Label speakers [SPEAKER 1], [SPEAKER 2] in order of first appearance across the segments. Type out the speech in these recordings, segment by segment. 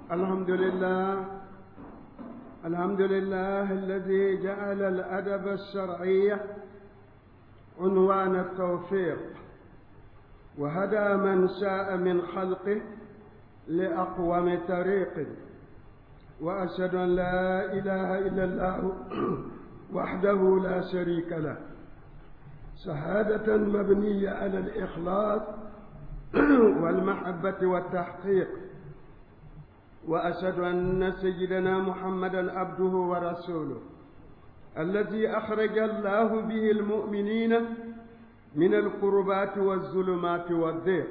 [SPEAKER 1] الحمد لله الذي جعل الأدب الشرعي عنوان التوفيق، وهدى من شاء من خلقه لأقوم طريق، وأشهد أن لا إله إلا الله وحده لا شريك له، شهادة مبنية على الإخلاص والمحبة والتحقيق. وأشهد أن سيدنا محمدا عبده ورسوله الذي أخرج الله به المؤمنين من الكربات والظلمات والضيق.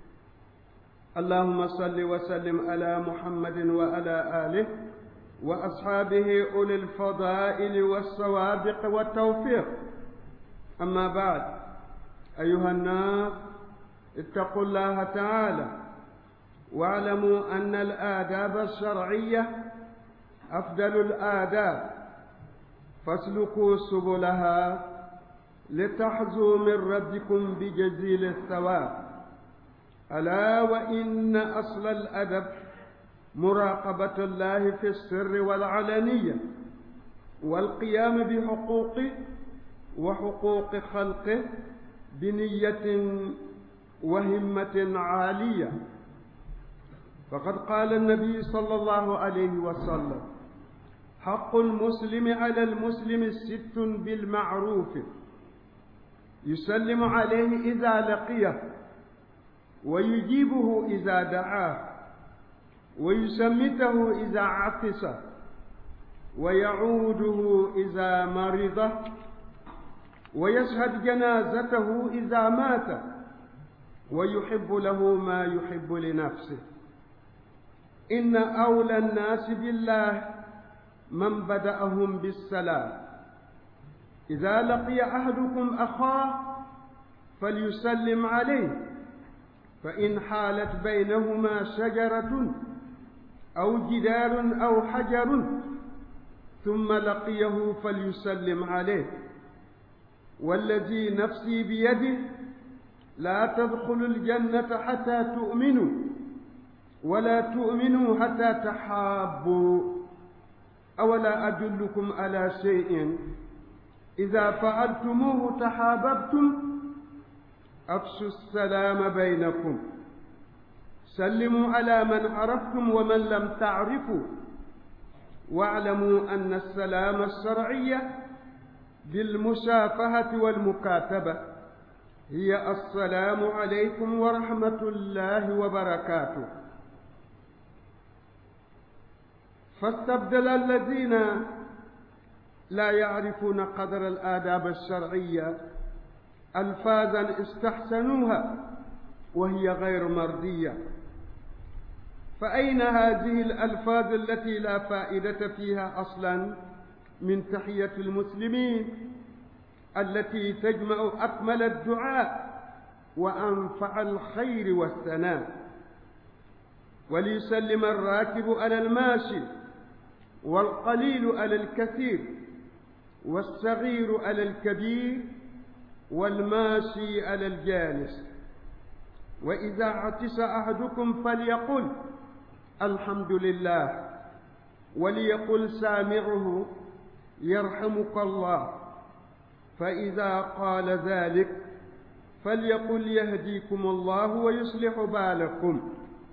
[SPEAKER 1] اللهم صل وسلم على محمد وعلى آله وأصحابه أولي الفضائل والسوابق والتوفيق. أما بعد، أيها الناس، اتقوا الله تعالى واعلموا أن الآداب الشرعية أفضل الآداب، فاسلكوا سبلها لتحظوا من ربكم بجزيل الثواب. ألا وإن أصل الأدب مراقبة الله في السر والعلانية، والقيام بحقوقه وحقوق خلقه بنية وهمة عالية. فقد قال النبي صلى الله عليه وسلم: حق المسلم على المسلم 6 بالمعروف، يسلم عليه إذا لقيه، ويجيبه إذا دعاه، ويسمته إذا عطس، ويعوده إذا مرض، ويشهد جنازته إذا مات، ويحب له ما يحب لنفسه. إن أولى الناس بالله من بدأهم بالسلام. إذا لقي أحدكم أخاه فليسلم عليه، فإن حالت بينهما شجرة أو جدار أو حجر ثم لقيه فليسلم عليه. والذي نفسي بيده لا تدخلوا الجنة حتى تؤمنوا، ولا تؤمنوا حتى تحابوا. أولا أدلكم على شيء إذا فعلتموه تحاببتم؟ أفشوا السلام بينكم، سلموا على من عرفتم ومن لم تعرفوا، واعلموا أن السلام الشرعي بالمشافهة والمكاتبة هي السلام عليكم ورحمة الله وبركاته. فاستبدل الذين لا يعرفون قدر الآداب الشرعية ألفاظا استحسنوها وهي غير مرضية. فأين هذه الألفاظ التي لا فائدة فيها أصلا من تحية المسلمين التي تجمع أكمل الدعاء وأنفع الخير والثناء؟ وليسلم الراكب على الماشي، والقليل على الكثير، والصغير على الكبير، والماشي على الجالس. وإذا عطس أحدكم فليقل الحمد لله، وليقل سامعه يرحمك الله. فإذا قال ذلك فليقل يهديكم الله ويصلح بالكم.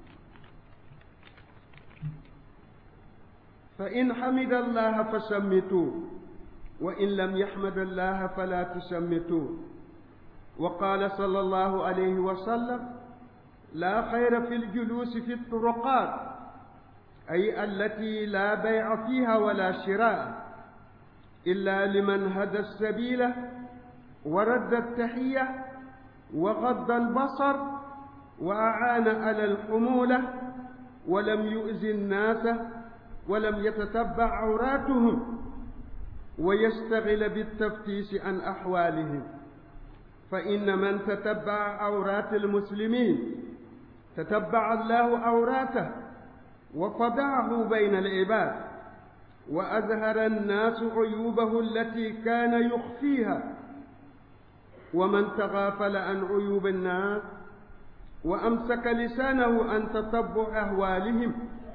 [SPEAKER 1] فإن حمد الله فشمتوه، وإن لم يحمد الله فلا تشمتوه. وقال صلى الله عليه وسلم: لا خير في الجلوس في الطرقات، أي التي لا بيع فيها ولا شراء، إلا لمن هدى السبيل ورد التحية وغض البصر وأعان على الحمولة ولم يؤذي الناس ولم يتتبع عوراتهم ويشتغل بالتفتيش عن أحوالهم. فإن من تتبع عورات المسلمين تتبع الله عوراته وفضعه بين العباد، وأظهر الناس عيوبه التي كان يخفيها. ومن تغافل عن عيوب الناس وأمسك لسانه عن تتبع أهوالهم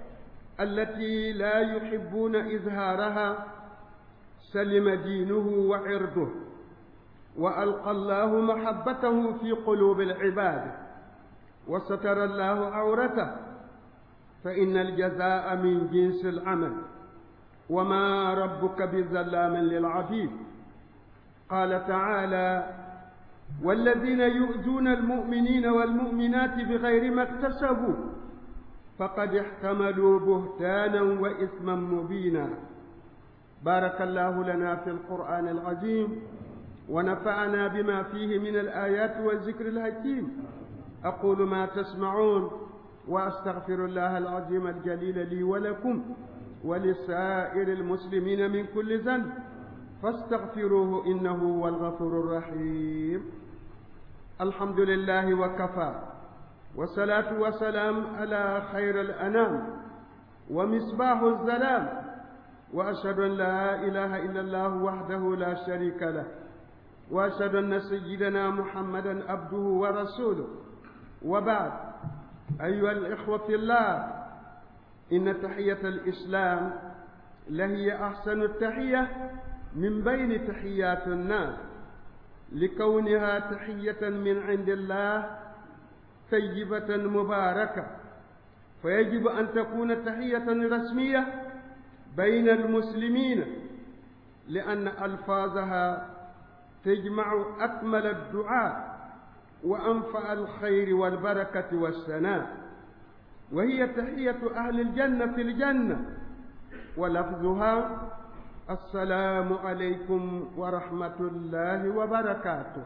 [SPEAKER 1] التي لا يحبون إظهارها سلم دينه وعرضه، وألقى الله محبته في قلوب العباد، وستر الله عورته، فإن الجزاء من جنس العمل، وما ربك بظلام للعبيد. قال تعالى: والذين يؤذون المؤمنين والمؤمنات بغير ما اكتسبوا فقد احتملوا بهتانا وإثما مبينا. بارك الله لنا في القرآن العظيم ونفعنا بما فيه من الآيات والذكر الحكيم. أقول ما تسمعون وأستغفر الله العظيم الجليل لي ولكم ولسائر المسلمين من كل ذنب فاستغفروه إنه هو الغفور الرحيم. الحمد لله وكفى، والصلاة والسلام على خير الأنام ومصباح الظلام، وأشهد أن لا إله إلا الله وحده لا شريك له، وأشهد أن سيدنا محمدا عبده ورسوله. وبعد، أيها الإخوة في الله، إن تحية الإسلام لهي أحسن التحية من بين تحيات الناس، لكونها تحية من عند الله طيبة مباركة، فيجب أن تكون تحية رسمية بين المسلمين، لأن ألفاظها تجمع أكمل الدعاء وأنفع الخير والبركة والثناء، وهي تحية أهل الجنة في الجنة، ولفظها: السلام عليكم ورحمة الله وبركاته.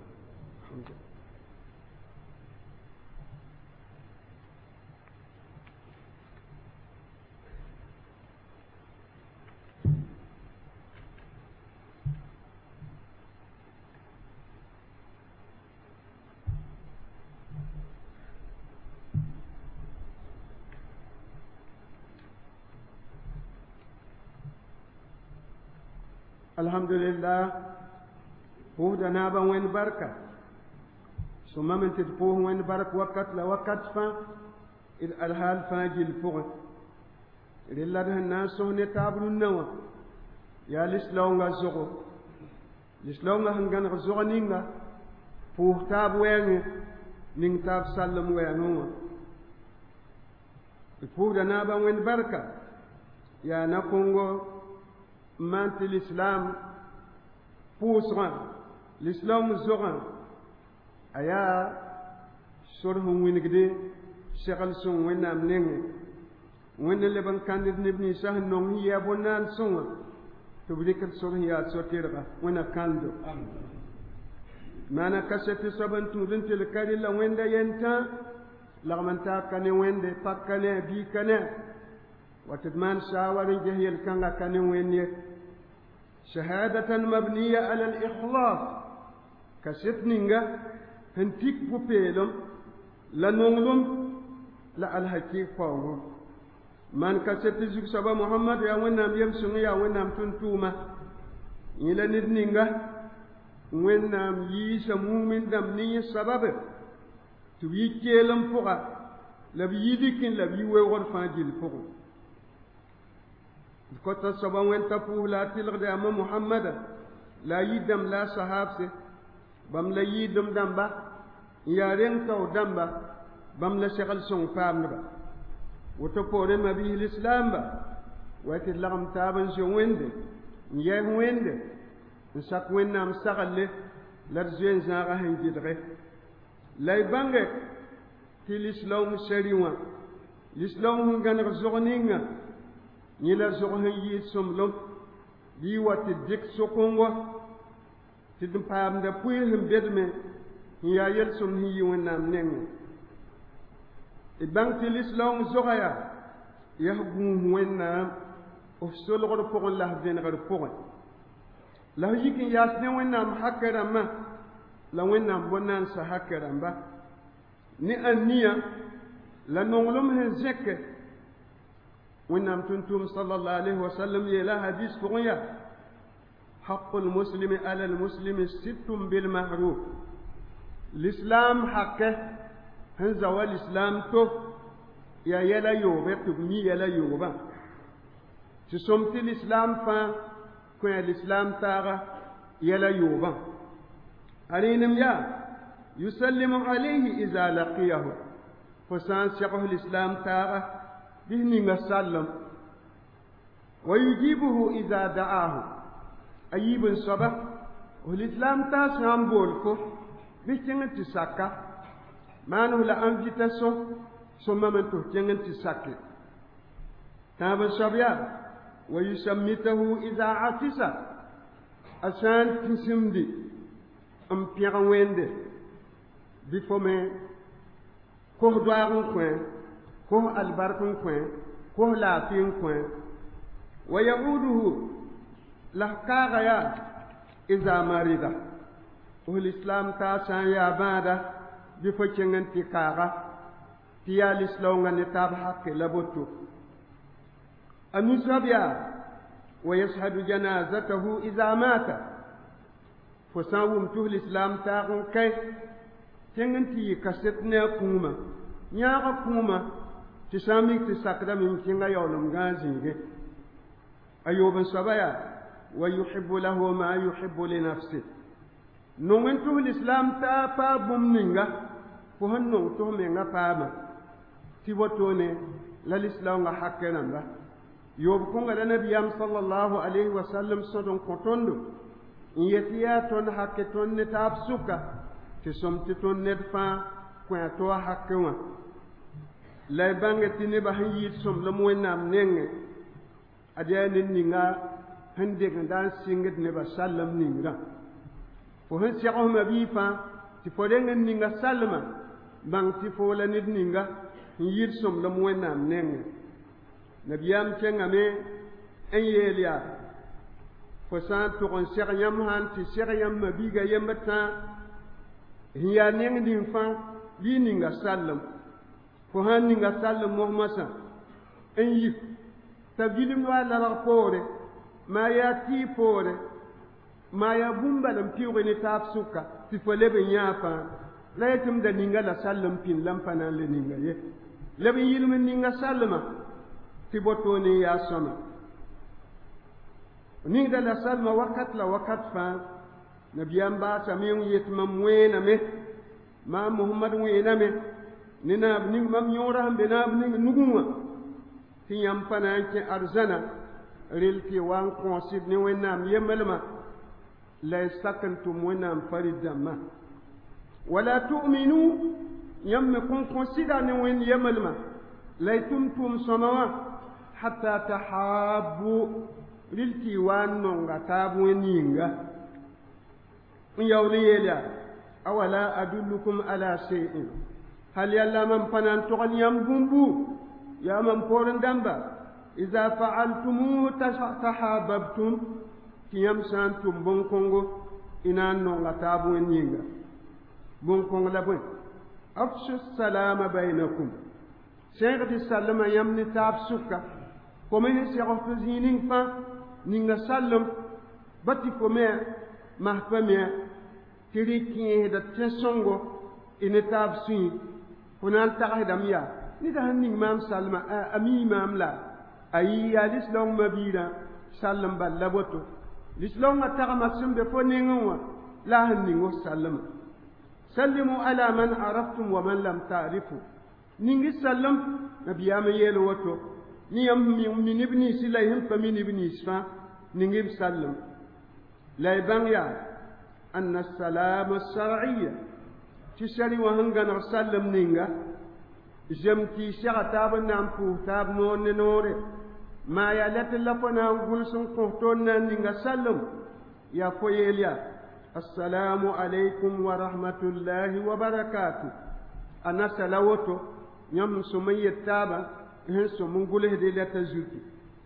[SPEAKER 1] الحمد لله فوه نابا وين بركة ثم من تدفوه وين برك وقت لوقت فا الحال فاجي الفوق إلا ده الناس هن تابلو النوى يا لسلونغا زغو لسلونغا هنغان غزغو نينغا فوه تاب وين نين تاب سلم وينوى فوه نابا وين بركة يا نكونغو مانت الإسلام بوسرا الإسلام زغا أيا سورهم وينكدي شغل سون وين نامنين وين اللي بنكان نبني سهل نوم هي بنان سون تبريك السور هي سوتيرغا وين كاندو ما أنا كسرت سبعة تودن تلكاري لا وين دا ينتا لغمنتا كاني وين دا تكاني بي كاني وتدمان شاورين جهيل كان كان وين شهادة مبنية على الإخلاص كشتنينغا هنتيك بوبيلم لنونلم لا الحقيقة فاهم من كشت زوج سبا محمد يا وين نام يمسون يا وين نام تنتوما إلى ندنينغا وين نام يسمو من دم ني سبب تبي كلام فوقا لبيدكين لبيوي ورفاجيل فوق كوتا سبا وين تفوه لا تلغد أما محمد لا يدم لا صحابسه بام لا يدم دمبا يا رنتو دمبا بام لا شغل سون فام نبا وتقول ما به الإسلام با ويتلغم تابن شو وينده يه وينده نسق وين نام سقله لرزين زاغا هنجدغه لا يبانغك في الإسلام سريوا الإسلام هنغان رزقنينغا نيلا زوغن يسملم دي وات ديك سوكونغو تدم بام دا بويهم بيدمي يا يلسم هي ونام نين إبان في الإسلام زوغايا يهبون ونام أفسول غرفوغ الله دين غرفوغ لا يمكن ياسني ونام حكرا ما لا ونام بنان سحكرا با ني أنيا لا نغلم هنزك ونام تنتم صلى الله عليه وسلم يلا حديث فغيا حق المسلم على المسلم ست بالمعروف الإسلام حقه هنزا والإسلام تو ya yɛla yoobe tɩ b mi yɛla yoobã tɩ som tɩ lislaam fãa kõ lislaam taaga yɛla yoobã a rẽenem yaa yusallimu alayhi iza laqiyahu fo sã n segs lislaam taaga bɩ ninga sallem wa yujibuhu iza da'ahu a yiib n soaba f lislaam taa sã n bool fo bɩ kẽng tɩ saka maan la invitation sõmame tɩ f kẽng tɩ sake tãab n soab yaa wa yusammitahu iza atisa a sã n tĩsimdi n pẽg wẽnde bɩ fo me kos doaag n kõ kos albark n kõ kos laafɩ n kõ wa yauduhu la kaaga yaa iza marida f lislaam taa sã n yaa bãada bɩ fo kẽng n tɩ kaaga tɩ yaa lislaoongã ne taab hake la boto a nu-soab yaa wa yashhadu janazatahu iza mata fo sã n wʋm tɩ f lislaam taag n kɛ kẽng n tɩ yɩ kaset ne a kũumã yãaga kũumã tɩ sã n mik tɩ sakdame n kẽnga yaoolem gãa zĩige a yoob n soaba yaa wa yuhibu lahu ma yuhibu li nafsi nong n tɩ f lislaam taa paa bũmb ninga fo sẽn nong tɩ f menga paama tɩ wotone la lislaoongã hake rãmba yoob kõnga la nabiyam sallallahu alayhi wa sallam sõd n kõ tõndo n yet yaa tõnd hake tõnd ne taab sʋka tɩ sõm tɩ tõnd ned fãa kõ a to a hake wã la y bãnge tɩ nebã sẽn yɩɩd sõmlem wẽnnaam nengẽ ad yaa ned ninga sẽn degenda n sɩngd nebã sallem ningrã fo sẽn segsma bii fãa tɩ fo reng n ninga sallmã bãng tɩ fo la ned ninga n yɩɩd sõmlem wẽnnaam nengẽ nabiyaam kẽngame n yeel yaa fo sã n tʋg n seg yãmb sãn tɩ seg yãmbã biiga yembr tãa sẽn yaa neng ning fãa bɩ ninga sallem fo sãn ninga sallem mosmasã n yik t'a vilem waa labg poore maa yaa tɩɩ poore maa yaa bũmb bala n pɩʋʋge ne taab sʋka tɩ fo leb n yãa fãa la yetɩm da ninga la sallem pĩn la n pa na n le ninga ye leb n yɩlm n ninga sallmã tɩ botone n yaa sõma ningda la sallmã wakat la wakat fãa nabiyaam baasame n yet mam wẽename maam mohamad wẽename ne naab ning mam yõorã sẽn be naab ning nugẽ wã tɩ yãmb pa na n kẽ arzãna rel tɩ wa n kõosd ne wẽnnaam yemblmã la y sak n tʋm wẽnnaam farid dãmbã wala tu'minu yãmb me kõn sɩda ne wẽnd yemblmã la y tʋm sõma wã hatta tahabu rel tɩ y wa n nonga taab wẽnd yĩnga n yaool n yeel yaa awala adullukum ala shay'in hal yalla man pa na n togl yãmb bũmbu yaa man poorẽ dãmba iza fa'altumuhu tahabbtum tɩ yãmb sã n tʋm bõn-kõngo y na n nonga taab wẽnd yĩnga bõn-kõng la bõe afsu salama bainakum sẽegd sallmã yãmb ne taab sʋka fo me sẽn segs tɩ zĩig ning fãa ninga sallem ba tɩ fo me mas pa me tɩ rɩ kẽesda tẽ-sõngo y ne taab sũi fo na n tagsdame yaa nida sẽn ning maam sallmã a mii maam la a yɩ yaa lislaoongmã biirã sallem bal la boto lislaoongã tagma sẽn be fo nengẽ wã la sẽn ning f sallmã sallimu ala man araftum wa man lam ta'rifu ningi sallem nabiyaam yeel woto ni yãmb mi neb ninsẽ la y sẽn pa mi neb nins fãa ningi b sallem la y bãng yaa anna salama shar'iyya tɩ sari wã sẽn gãneg sallem ninga zem tɩ y sega taab n na n pʋʋs taab noor ne noore maa yaa la tɩ la fo na n gʋls n kõs toon na n ninga sallem yaa fo yeel yaa assalamu alaykum wa rahmatullahi wa barakatuh a nasala woto yãmb sõm n yet taaba sẽn sõm n gʋlsde la t'a zuki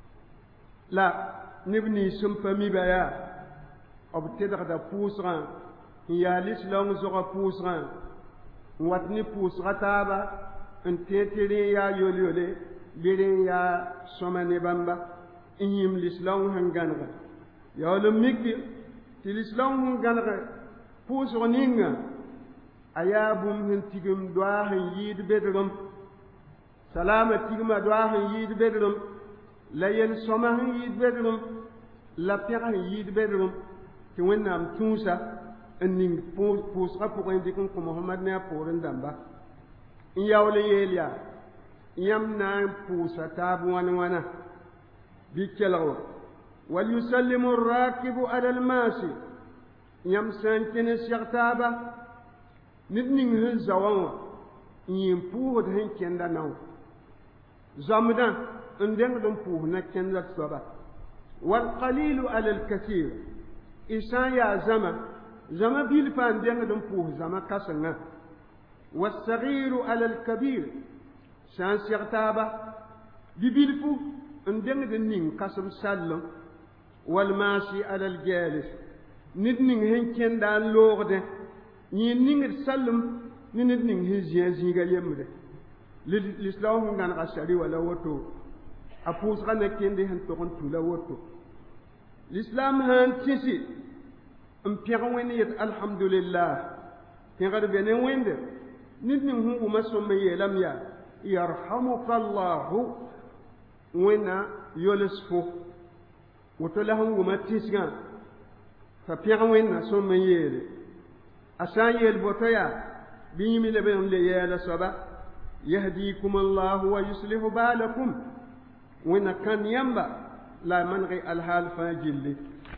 [SPEAKER 1] la neb nins sẽn pa miba yaa b tɩdgda pʋʋsgã n yaa lislaoong zogã pʋʋsgã n wat ne pʋʋsga taaba n tẽ tɩ rẽ n yaa yol-yole bɩ rẽ n yaa sõma ne bãmba n yĩm lislaoong sẽn gãnega yaool n miki tɩ lislaoong sẽn gãneg pʋʋsg ninga a yaa bũmb sẽn tigim doaa sẽn yɩɩd bedgem salama tigma do han yid bedrum la yel soma han yid bedrum la pera han yid bedrum ti wennam tuusa en ning pus ra pour indiquer ko Muhammad ne pour ndamba in yawle yelia yam na pusa tabu wana bi kelawo wal yusallimu ar-rakibu ala al-masi yam santin sirtaba nidning hin zawanwa yin puud hin kenda naw zamdan ndeng dum puud na kenda soba wal qalilu ala al-kathir isan ya zama bil fa ndeng dum puud zama kasanga was-saghiru ala al-kabir san sirtaba bibilfu ndeng den ning kasum sallam wal masi ala al-jalis nidning hin kenda lorde ni ning sallam ni ning hin ziga yemde l'islam ngan rasari wala woto apus kana kende han to kon tula woto l'islam han tisi mpiyawene yet alhamdulillah tingar bene wende nidning hu masomme yelam ya yarhamuka allah wena yolisfu woto lahum gumatisga fa piyawene somme yele asan yel botoya bimi lebe on le yela soba yahdikum allah wa yuslihu balakum wena kan yamba la manri alhal fajilli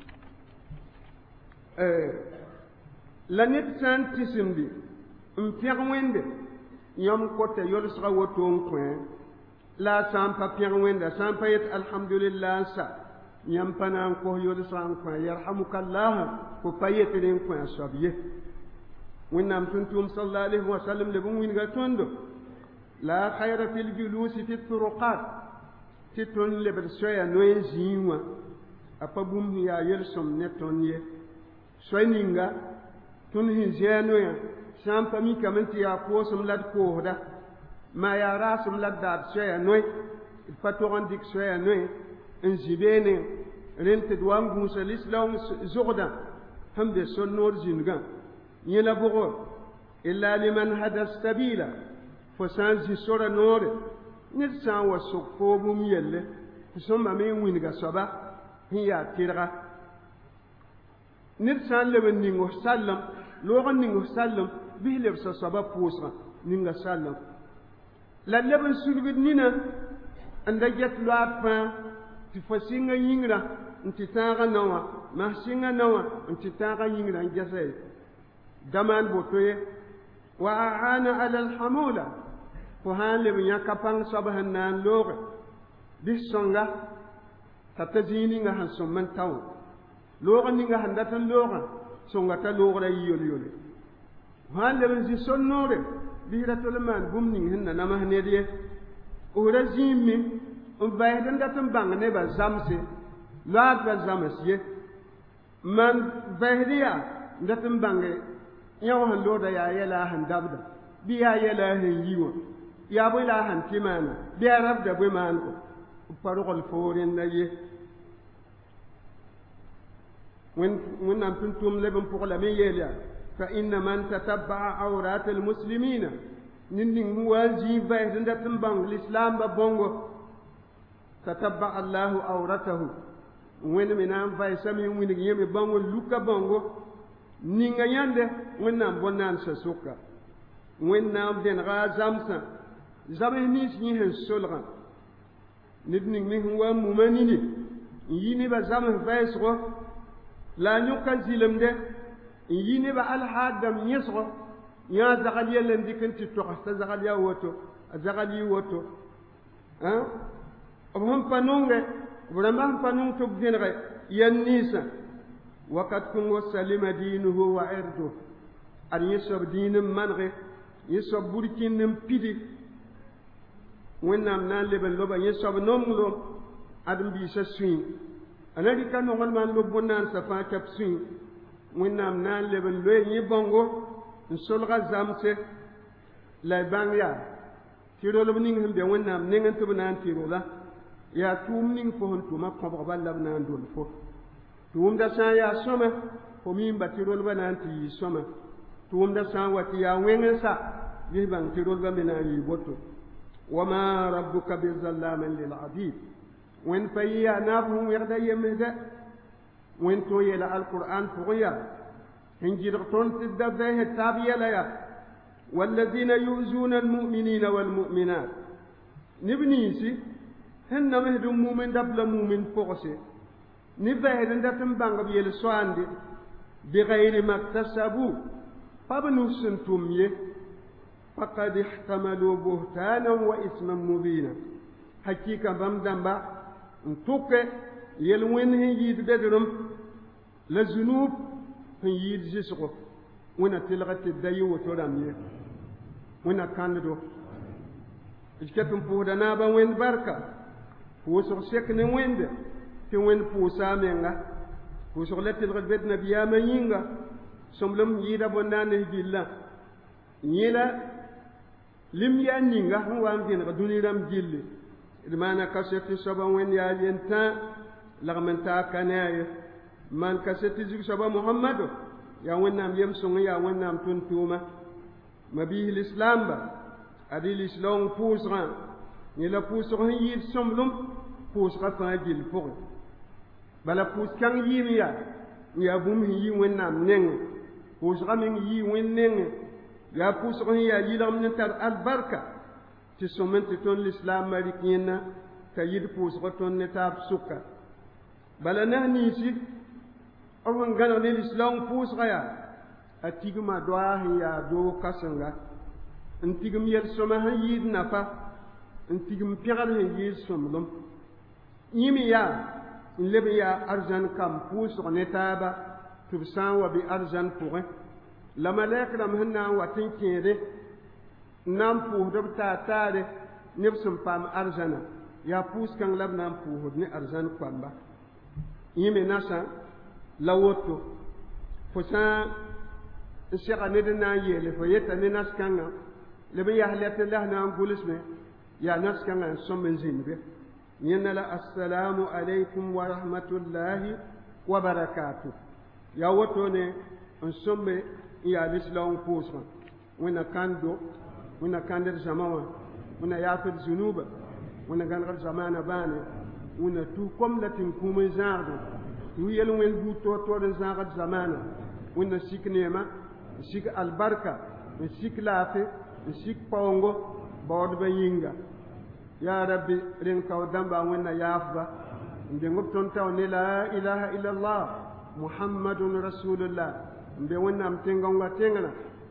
[SPEAKER 1] la nit san tisimbi mpiag wende yom kote yolisra woto nkwen la sampa piag wende sampa yet alhamdulillah sa yam panan ko yolisra nkwen yarhamuka allah ko payete den nkwen sobiye ونام تنتم صلى الله عليه وسلم لبون وينغتوندو لا خير في الجلوس في الطرقات تتون لبرسويا نوين زينوا أبابوم يا يرسم نتونيه سوينينغا تنهي زينويا شامبا مي كمنتي يا قوسم لاد كوهدا ما يا راسم لاد دار سويا نوي الفتوغان ديك سويا نوي انزيبيني رنت دوام غوسا الإسلام زغدا هم دي سنور زينغا يلا بغور إلا لمن هدى السبيل فسانزي سورة نور نرسان وسقفوب ميلة ثم من وينغا صبا هي تيرغا نرسان لمن نيغو سلم لوغن نيغو سلم به لبس صبا بوسرا نيغا سلم لا لبن سلبد نينا عند جت لافا تفسينغا ينغرا انت تاغا نوا ما سينغا نوا انت تاغا ينغرا جسي دمان بوتوي وأعان على الحمولة فهان لمن يكفان صبها نان لوغ بسنغا تتزيني نغا سمن تاو لوغ نغا هندتا لوغ سنغا تلوغ لا يولي يولي وهان لمن زي سنور بيرة لمان بمني هن نمه نديه ورا زيمي وبايدن داتن بانغ نبا زامسي لا بزامسيه من بايديا داتن بانغ yaw han loda ya yela han dabda bi ya yela han yiwa ya bo la han timana bi arab da bo man ko parol forin na ye when nam tuntum lebam pour la me yela fa inna man tatabba awrat al muslimina ninding muwaji bay ndatum bang l'islam ba bongo tatabba allah awratahu when minam bay sami wini yemi bango luka bongo ninga yande wennam bonan sa suka wennam den ga zamsa zame ni ni hen solga nidning mi huwa mumanini yini ba zame faisro la nyuka zilemde yini ba al hadam yesro ya zagal yelen dikanti to sa zagal ya woto zagal yi woto hein obham panonge vraiment panon to genere yanisa وقد كن سلم دينه وعرضه أن يسب دين منغه يسب بركين نمبيدي وينام نان لبن لبا يسب نملو أدم بيسا سوين أنا دي كان نغل من لبنان سفا كب سوين وينام نان لبن لو يبانغو نسولغا زامسه لا بانيا تيرو لبنين هم بي وينام نين تبنان تيرو لا يا توم نين فهن توما قبغبال لبنان دول فو tuum da san ya soma ko min batirol bananti soma tuum da san wati ya wenga sa yi bang tirol ba mena yi boto وما ربك بظلام للعبيد وين فيا نابهم يغدا يمهدا وين تويل القرآن فغيا هنجرتون تدبه التابية ليا والذين يؤذون المؤمنين والمؤمنات نبنيسي هن مهد مؤمن دبل مؤمن فغسي نبهد ندتم بانغ بيل سواندي بغير ما اكتسبوا فابنوا سنتم فقد احتملوا بهتانا وإثما مبينا حقيقة بمدنبا انتوك يلوين هيد بدرم للذنوب هيد جسغو ونا تلغت الديو وترامي ونا كاندو إجكتم فودنا با وين بركة فوسر سيكن ويند في وين فوسا منغا فوسر لتلغت بيت نبيا منينغا سملم يدا بندان هجيلا يلا لم يانينغا هو أمكن غدوني رام جيلي المانا كاسيتي سبا وين يا ينتا لغمنتا كناية من كاسيتي زيك سبا محمد يا وين نام يمسون يا وين نام تنتوما ما بيه الإسلام با أدي الإسلام فوسران يلا فوسران يد سملم فوسران فاجيل فوق بلا فوس كان يميا يا بوم يي وين نام نين فوسران من يي وين نين يا فوسران يا يلام نتر البركة تسمن تون الإسلام مالكينا كيد فوسران نتاب سكا بلا نهنيسي أول غنا الإسلام فوسران أتيجما دواه يا دو كاسنغا انتيجم يرسوما هيد نفا انتيجم بيغال هيد سوملم يمي يا لبي يا أرجان كام فوسر نتابا تبسان وبي أرجان فوغي لما لك لم هنا وتنكيري نام فوه دبتا تاري نفسم فام أرجانا يا فوس كان لب نام فوه ني أرجان كوانبا يمي ناسا لوتو فسان الشيخ ندنا يلي فيتا ناس كان لبي يحلت الله نام بولسمه يا ناس كان سومن زين ينلا السلام عليكم ورحمة الله وبركاته يا وتوني انسومي يا الاسلام فوسما وين كاندو وين كاندر زمان وين يافر الذنوب وين كان زمان باني وين تو كوم لاتين كوم زاردو ويل وين بوتو تو زاغد زمان وين سيك نيما سيك البركة سيك لافي سيك باونغو بود بينغا يا ربي رين كاو دامبا وين يافبا ندي غبتون تاو لا اله الا الله محمد رسول الله mbe wonnam tengonga tengana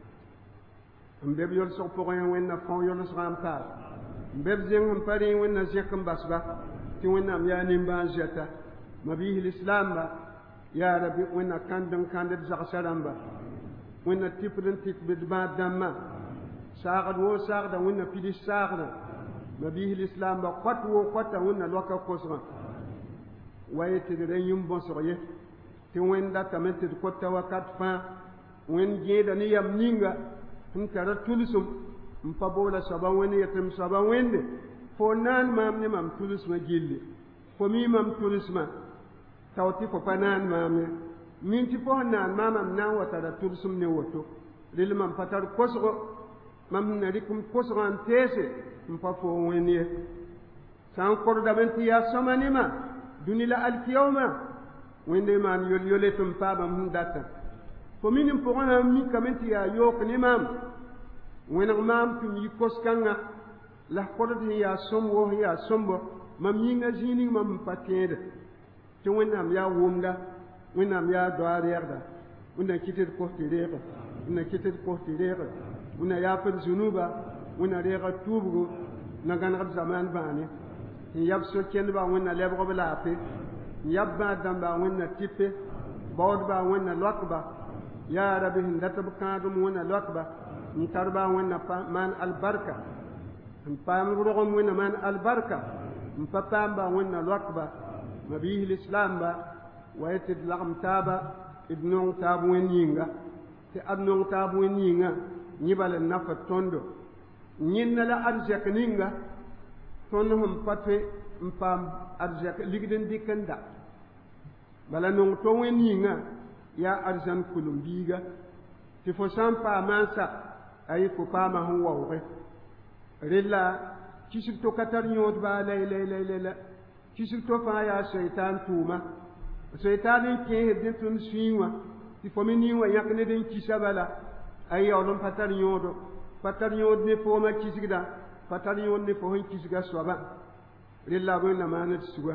[SPEAKER 1] mbe yol so pogoyen wenna fon yol srampa mbe zeng pari wenna jekum basba ti wonnam ya nimba jeta mabihi l'islam ba ya rabbi wenna kandan kandat zaksaramba wenna tipren tipbid ba damma saagad wo saagda wenna pidi saagda mabihi l'islam ba qat wo qata wenna loka kosra wayete de yum bon soye ti wenda tamete ko tawakat fa wen jeeda ni yam ninga tara tulusum mpabola saban wen yetem saban wende fo nan mam ni mam tulus ma jilli fo mi mam tulus ma tawti fo panan mam min ti fo nan mamam nan wata da tulusum ne woto lil mam patar kosgo mam narikum kosgan tese mpa fo wenye san korda benti ya samanima dunila alkiyoma wende man yol yoletum paba mun data ko minim pogona mi kamenti ya yok ni mam wena mam tum yikos kanga la kodati ya somwo ya sombo mam yinga jini mam patede to wenam ya wumda wenam ya doarerda wena kitet ko tirega wena kitet ko tirega wena ya fa zunuba wena rega tubugo na ganab zaman bani yab so kenba wena lebgo belafi yabba damba wonna tippe bawdba wonna lokba ya rabbi hindata bukadum wonna lokba ntarba wonna man albarka pam rogom wonna man albarka mpapamba wonna lokba mabihi l'islam ba waytid lagam taba ibnu tab weninga te adnu tab weninga nyibale nafa tondo nyinna la arjak ninga tondo hum patwe mpam arjak ligden dikanda bala nong to weninga ya arjan kulumbiga ti fo sampa mansa ay fo pama hu wawre rilla kisik to katar nyot ba la kisik to fa ya shaytan tuma shaytan ke hedin tun suiwa ti fomini wa yakne den kisabala ay yawlum patar nyodo ne fo ma kisigda patar nyod ne fo hin kisiga swaba lilla bo na manat suga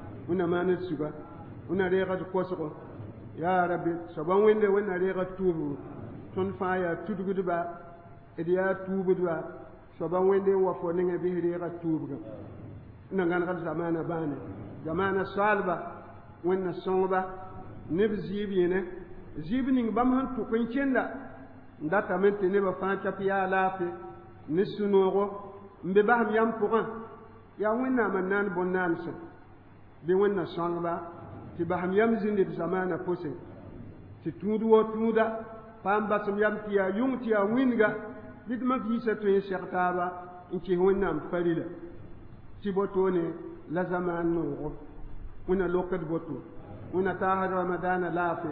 [SPEAKER 1] una rega ko so ya rabbi saban wende wona rega tubu ton fa ya tudugudu ba ediya tubudu ba saban wende wa fo ne bi rega tubu ina ngan gal zamana bane zamana salba wonna sonba ne bizibi ne zibning bam han to kuncenda ndata mente ne ba fa chapiya lafi ne sunogo mbe baham yam pourin ya wonna manan bonnan se bi wonna sonba ti baham yam zinde zamana pose ti tudu wo tuda pamba sum yam ti ya yung ti ya winga bid ma fi sa to shirtaba inki wonna am farila ti botone la zaman no wonna lokat boto wonna tahar ramadan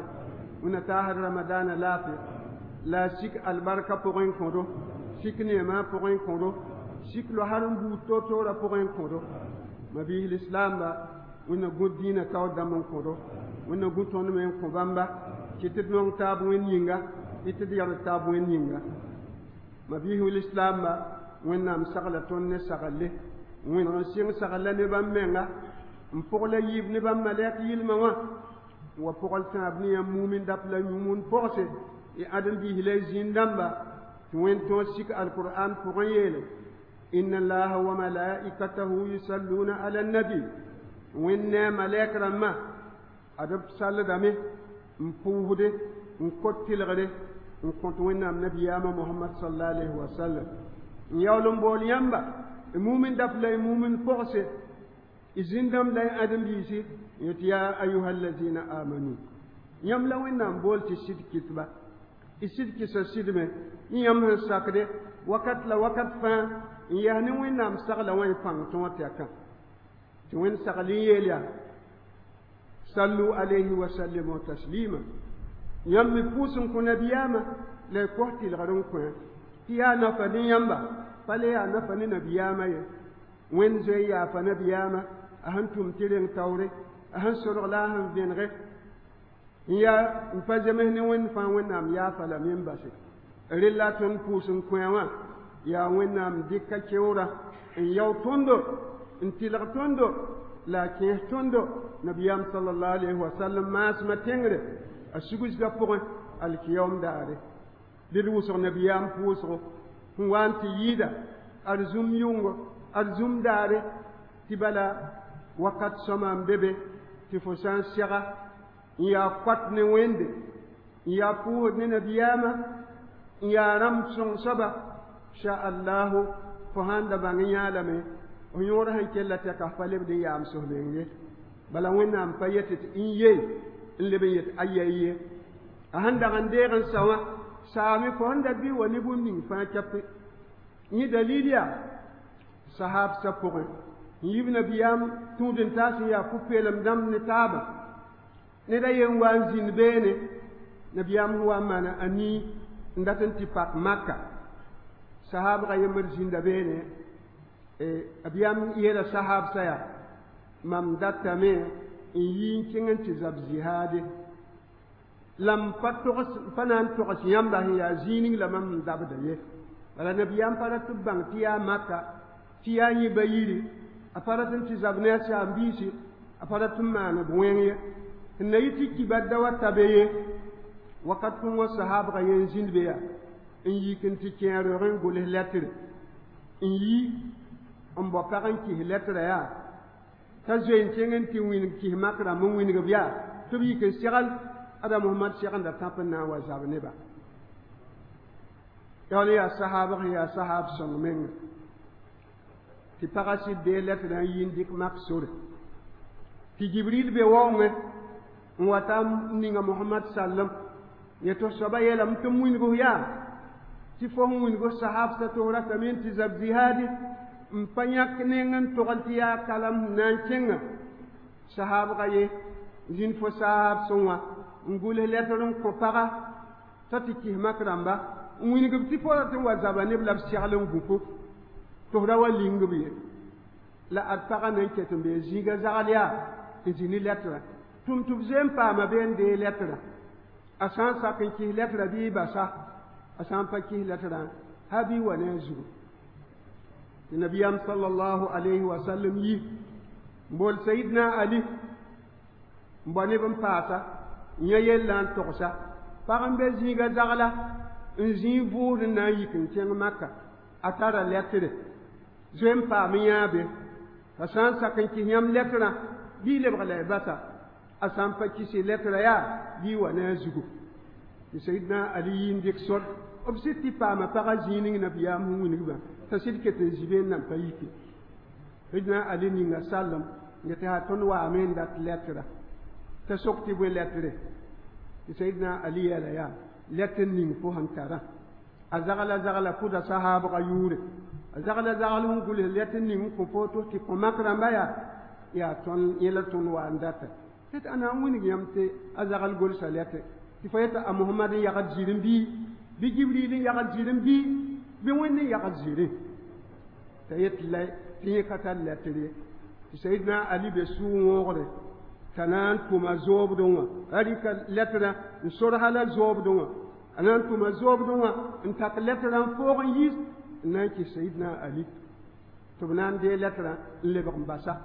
[SPEAKER 1] lafi la sik albarka pourin kondo sik nema pourin kondo sik lo harum bu toto ra pourin kondo mabi l'islam ba wonna godina taw damon kondo wonna guton men ko bamba kitit non tabu en yinga itit yar tabu en yinga mabi l'islam ba wonna am sagala tonne sagalle wonna sing sagalla ne bammenga mpogla yib ne bam malak yilma wa pogol tabni am mumin dap la mumun forcé e adam bi hilay zindamba wen to sik alquran pour yele inna allaha wa malaikatahu yusalluna ala nabi wenna malaikara ma adab salladame mpuude nkottilgade nkonto wenna nabiyama muhammad sallallahu alaihi wasallam yawlum bol yamba mumin dap la mumin forcé izindam lay adam bi si ya ayyuhal ladina amanu yam la wenam bolti sidkitba isidki sa sidme yam han sakde wakat fa yani wenam sagla wan pang to taka to wen sagli yelia sallu alayhi wa sallimu taslima yam mi pusun ko nabiyama le kohti le garon ko ya na fa ni yamba pale ya na fa ni nabiyama ye wen je ya fa nabiyama ahantum tiren tawre ahan soro la han benre ya mpajame ne wen fa wenam ya fala min basi relaton pusun kwewa ya wenam dikka kewra en yaw tondo en tilar tondo la ke tondo nabiyam sallallahu alaihi wasallam mas matengre asugus ga pour al kiyom daare dil wusor nabiyam pusro wanti yida arzum yungo arzum daare tibala wakat somam bebe ti fo san siga ya kwat ne wende ya pu ne nabiyama ya ram song saba sha Allah fo handa bangiya lame o yora han kella ta ka fale de ya am so lenge bala wonna am payete inye lebe yet ayaye a handa gande ran sawa sami fo handa bi wali bunni fa chappe ni dalilia sahab sa pour yibna biyam tudin tasi ya kupelam dam ne taba ne da yen wan zin bene nabiyam huwa mana ani ndatan tipak makka sahaba ga yemar zin da bene abiyam yela sahab saya mam datta me yin kingen ti zab jihad lam patos fanan to yamba ya zining lamam dabda ye wala nabiyam para tubang tiya makka tiya yi bayiri aparatin ti zabne sa ambisi aparatin mana buwenye nayiti kibadda wa tabeye wakat kun wa sahaba yen zinbeya in yi kinti kero ren gole letter in yi on bokaran ki letter ya ta join kengen ti win ki makra mun win gabiya to bi ke sigal ada muhammad sigal da tapna wa zabne ba ya sahab son men ti parasi de lettre na yindik maksud ti jibril be wonge watam ninga muhammad sallam yeto soba yelam tum win go ya ti fo win go sahab sa to raka min ti zab jihadi mpanyak nengan to kaltiya kalam nan cenga sahab ga ye jin fo sahab sonwa ngule lettre ko para tati ki makramba win go ti fo to wa zabane blab sialum gufu to da wa lingbi la ataka nan ke tumbe ziga zagalia izini letra tum zem pa ma ben de letra asan sakin ki letra bi basa asan pa ki letra habi wa nazu nabiyam sallallahu alaihi wa sallam yi mbol sayyidina ali mbani ban pasa nya yellan toksa pagambe ziga zagala nzi buur na yikin ken makka atara letre zem pa miyabe asan sakin ki nyam letra bi le bala basa asan pa ki si letra ya bi wa nazu sayyidina ali indik sod obsiti pa ma pagazini nabiyam hu ni ba tasid ke te jiben nan payiki sayyidina ali ni nga sallam ngete ha ton wa amen dat letra ta sokti bu letre sayyidina ali ya la ya letre ni fo hankara azagala kuda sahaba ka yure azagala hun gule letre ni ko foto ti ko makra mbaya ya ton yela ton wa andata tet ana woni yamte azagal gol sa letre ti fayta a muhammadin ya kad jirin bi jibrilin ya kad jirin bi wonni ya kad jirin tayet lay ti katal letre sayyidina ali be su ngore tanan tuma zob donga radika letra nsor hala zob donga anan tuma zob donga ntak letra fo yis nan ki sayyidina ali tubnan de letra le bambasa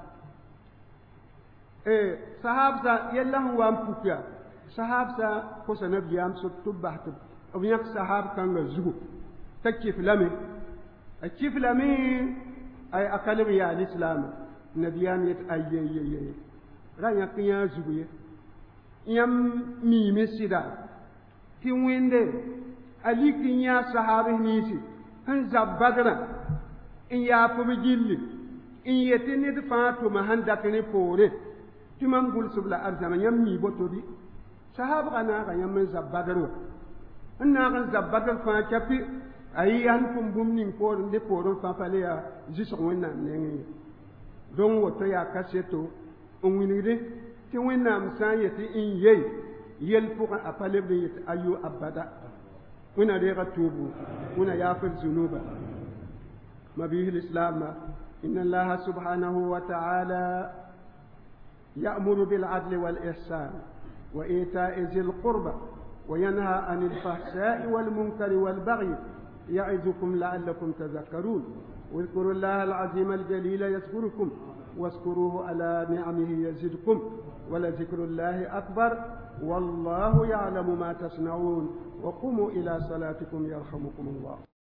[SPEAKER 1] sahabza yallahu wa ampuka sahabza ko sanabiyam sutubah obiyak sahab kanga zugu takif lami akif lami ay akalim ya alislam nabiyan yet ayye ranya kinya zugu yam mi mesida ti wende ali kinya sahabi nisi han zabadra in ya fu bijilli in yetini de fatu mahanda kini pore timam gul subla arzama yam mi botobi sahaba kana ga yam zabadro anna ga zabadar fa kapi ayan kum bumnin ko de poro fa fale ya jiso wonna nengi don woto ya kaseto on winide ti wonna msayati in yey yel pour apale be yet ayu abada wona de gatubu wona yafir zunuba mabihi alislam inna allaha subhanahu wa ta'ala يأمر بالعدل والإحسان وإيتاء ذي القربى وينهى عن الفحشاء والمنكر والبغي يعظكم لعلكم تذكرون واذكروا الله العظيم الجليل يذكركم واذكروه على نعمه يزدكم ولذكر الله أكبر والله يعلم ما تصنعون وقوموا إلى صلاتكم يرحمكم الله.